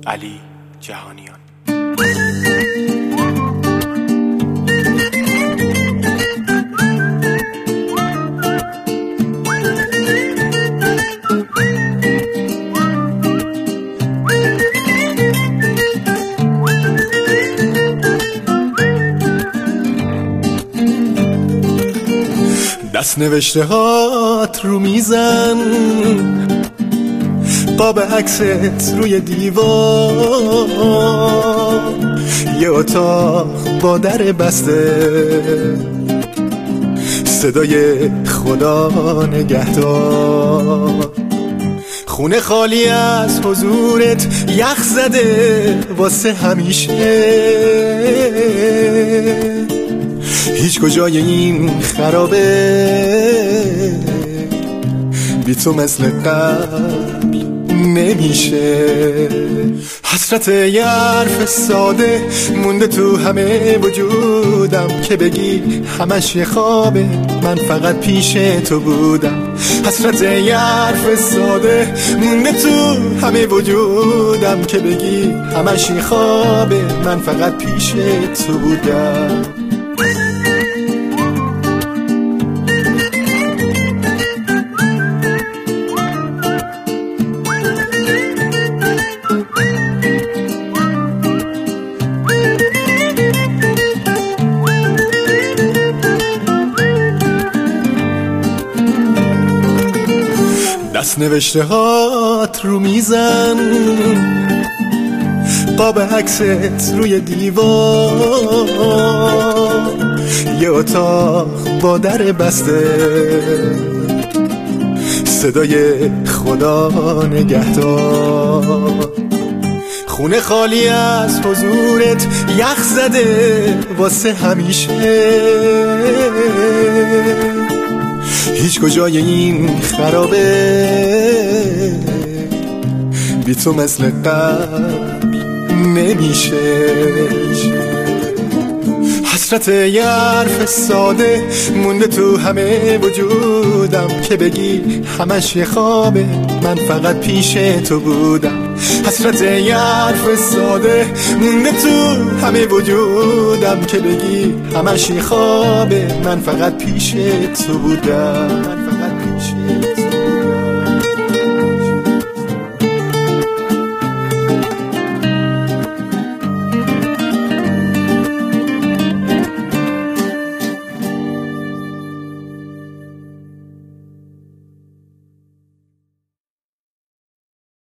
علی جهانیان. دست نوشته هات رو میزن، قاب عکست روی دیوار، یه اتاق با در بسته، صدای خدا نگهدار، خونه خالی از حضورت، یخ زده واسه همیشه، هیچ کجای این خرابه بی تو مثل قبل نمیشه. حسرت یه حرف ساده مونده تو همه وجودم، که بگی همش یه خوابه، من فقط پیش تو بودم. حسرت یه حرف ساده مونده تو همه وجودم، که بگی همش یه خوابه، من فقط پیش تو بودم. دست نوشته هات رو میزن، قاب عکست روی دیوار، یه اتاق با در بسته، صدای خدا نگهدار، خونه خالی از حضورت، یخ زده واسه همیشه، هیچ کجای این خرابه بی تو مثل قبل نمیشه. حسرت یه حرف ساده مونده تو همه وجودم، که بگی همش یه خوابه، من فقط پیش تو بودم. حسرت یه حرف ساده مونده تو همه وجودم، که بگی همش یه خوابه، من فقط پیش تو بودم.